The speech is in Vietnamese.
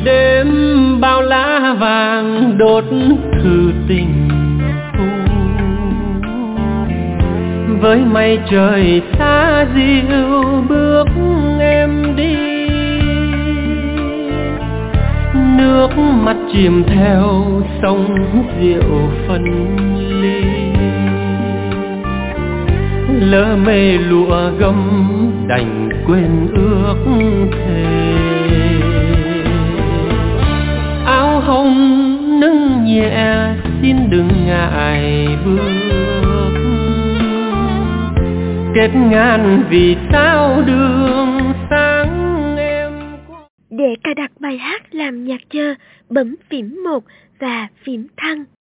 đêm bao lá vàng đốt thư tình thu, với mây trời xa dịu bước em đi, nước mắt chìm theo sông rượu phân ly, lỡ mê lụa gấm đành quên ước thề. Áo hồng nâng nhẹ xin đừng ngại bước, kết ngàn vì sao đường sáng em. Để cài đặt bài hát làm nhạc chờ, bấm phím 1 và phím thăng.